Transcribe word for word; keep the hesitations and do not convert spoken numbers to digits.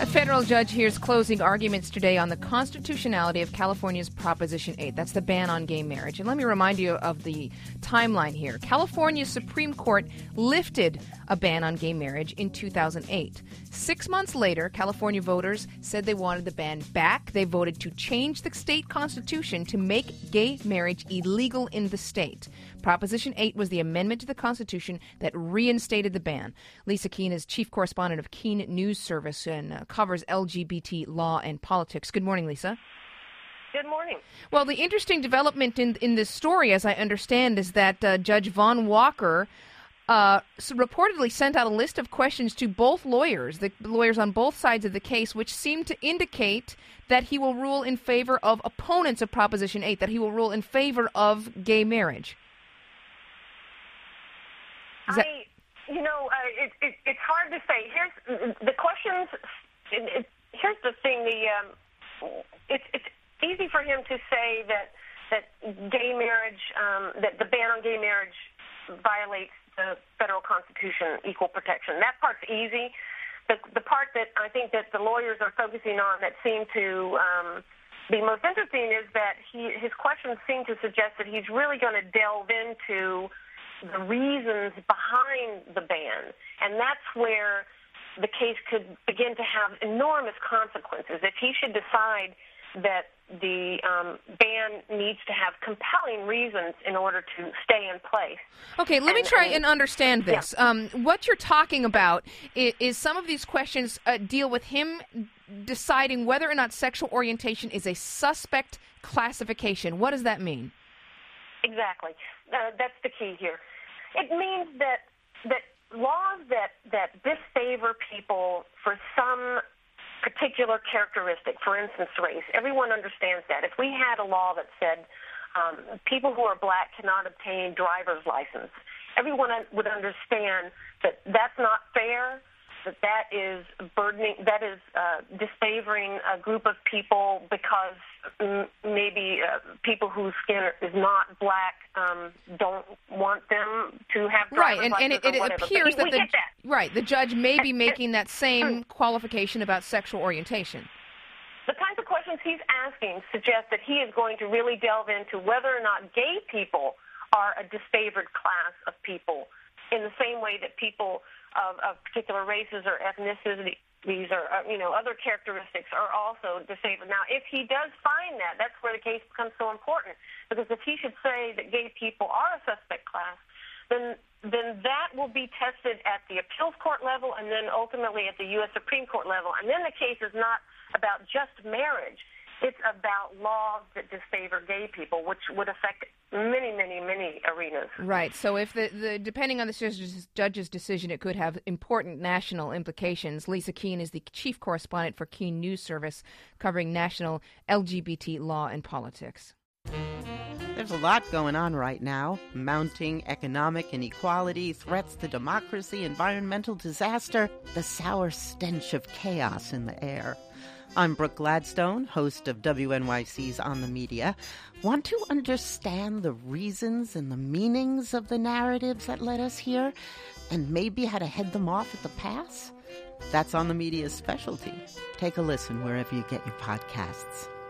A federal judge hears closing arguments today on the constitutionality of California's Proposition eight. That's the ban on gay marriage. And let me remind you of the timeline here. California's Supreme Court lifted a ban on gay marriage in two thousand eight. Six months later, California voters said they wanted the ban back. They voted to change the state constitution to make gay marriage illegal in the state. Proposition eight was the amendment to the Constitution that reinstated the ban. Lisa Keene is chief correspondent of Keene News Service and uh, covers L G B T law and politics. Good morning, Lisa. Good morning. Well, the interesting development in in this story, as I understand, is that uh, Judge Vaughn Walker uh, reportedly sent out a list of questions to both lawyers, the lawyers on both sides of the case, which seem to indicate that he will rule in favor of opponents of Proposition eight, that he will rule in favor of gay marriage. Is that- I, you know, uh, it, it, it's hard to say. Here's the questions. It, it, here's the thing. The um, it's it's easy for him to say that that gay marriage, um, that the ban on gay marriage violates the federal Constitution, equal protection. That part's easy. The the part that I think that the lawyers are focusing on that seem to um, be most interesting is that he his questions seem to suggest that he's really going to delve into the reasons behind the ban, and that's where the case could begin to have enormous consequences. If he should decide that the um, ban needs to have compelling reasons in order to stay in place. Okay, let and, me try and, and understand this. Yeah. Um, what you're talking about is, is some of these questions uh, deal with him deciding whether or not sexual orientation is a suspect classification. What does that mean? Exactly. Uh, that's the key here. It means that that laws that, that disfavor people for some particular characteristic, for instance, race, everyone understands that. If we had a law that said um, people who are black cannot obtain driver's license, everyone would understand that that's not fair, that that is burdening, that is uh, disfavoring a group of people because m- maybe uh, people whose skin is not black um, don't want them to have driver's right, and, and it, it appears that the that. right the judge may be making that same qualification about sexual orientation. The kinds of questions he's asking suggest that he is going to really delve into whether or not gay people are a disfavored class of people in the same way that people Of, of particular races or ethnicities or, uh, you know, other characteristics are also disfavored. Now, if he does find that, that's where the case becomes so important, because if he should say that gay people are a suspect class, then then that will be tested at the appeals court level and then ultimately at the U S Supreme Court level. And then the case is not about just marriage. It's about laws that disfavor gay people, which would affect many, many, many arenas. Right. So if the, the depending on the judge's, judge's decision, it could have important national implications. Lisa Keene is the chief correspondent for Keene News Service, covering national L G B T law and politics. There's a lot going on right now. Mounting economic inequality, threats to democracy, environmental disaster, the sour stench of chaos in the air. I'm Brooke Gladstone, host of W N Y C's On the Media. Want to understand the reasons and the meanings of the narratives that led us here, and maybe how to head them off at the pass? That's On the Media's specialty. Take a listen wherever you get your podcasts.